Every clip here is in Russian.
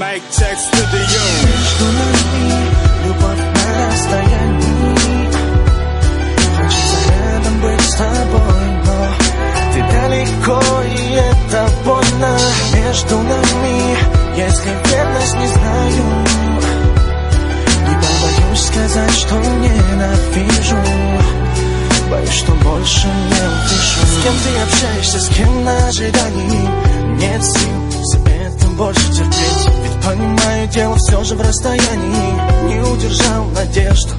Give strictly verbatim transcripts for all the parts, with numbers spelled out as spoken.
Mic check studio. Между нами любовь на расстоянии. Хочется рядом быть с тобой, но ты далеко, и это больно. Между нами, если верность не знаю, не побоюсь сказать, что ненавижу. Боюсь, что больше не услышу. С кем ты общаешься, с кем на ожидании? Нет сил все это больше терпеть. Ведь понимаю, дело все же в расстоянии. Не удержал надежду.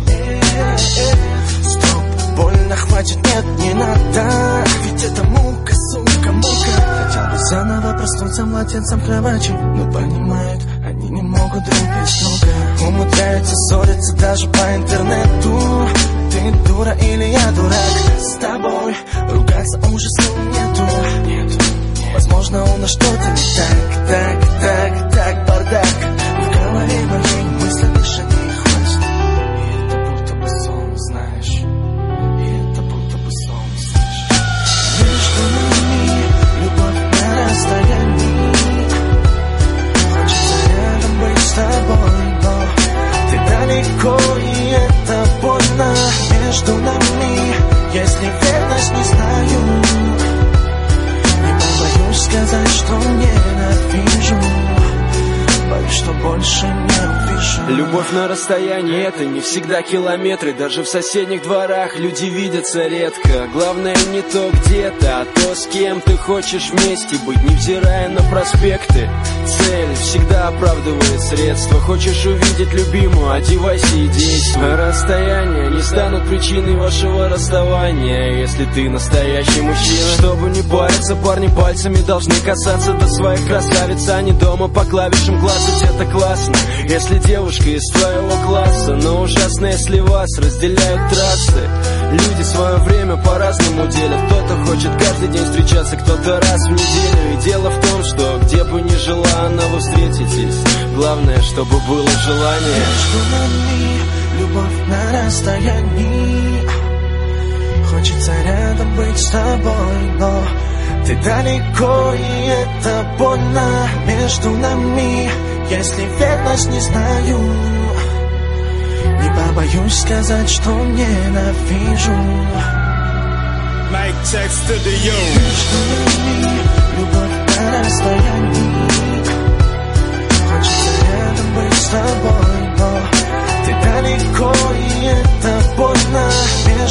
Стоп, больно, хватит, нет, не надо. Ведь это мука, сука, мука. Хотел бы заново проснуться младенцем в кровати, но понимают, они не могут друг без друга. Умудряются ссориться даже по интернету. Ты дура или я дурак? С тобой ругаться уже сил нету. Нет, возможно, у нас что-то не так. Так, так, так, бардак. В голове моей мысли лишь одни хватит. И это будто бы сон, знаешь. И это будто бы сон, знаешь. Между нами любовь на расстоянии. Хочется рядом быть с тобой, но ты далеко, и это больно. Между нами, если верность не знаю, не побоюсь сказать, что ненавижу. Боюсь, что больше не увижу. Любовь на расстоянии — это не всегда километры. Даже в соседних дворах люди видятся редко. Главное не то где-то, а то, с кем ты хочешь вместе быть, невзирая на проспекты. Цель всегда оправдывает средства. Хочешь увидеть любимую, одевайся и действуй. Расстояния не станут причиной вашего расставания, если ты настоящий мужчина. Чтобы не париться, парни пальцами должны касаться до своих красавиц, а не дома по клавишам клацать. Это классно, если девушка из твоего класса, но ужасно, если вас разделяют трассы. Люди свое время по-разному делят. Кто-то хочет каждый день встречаться, кто-то раз в неделю. И дело в том, что где бы ни жила она, вы встретитесь. Главное, чтобы было желание. Между нами любовь на расстоянии. Хочется рядом быть с тобой, но ты далеко, и это больно. Между нами, если верность не знаю, не побоюсь сказать, что ненавижу. Mic check studio. Между нами любовь на расстоянии. Хочется рядом быть с тобой, но ты далеко, и это больно.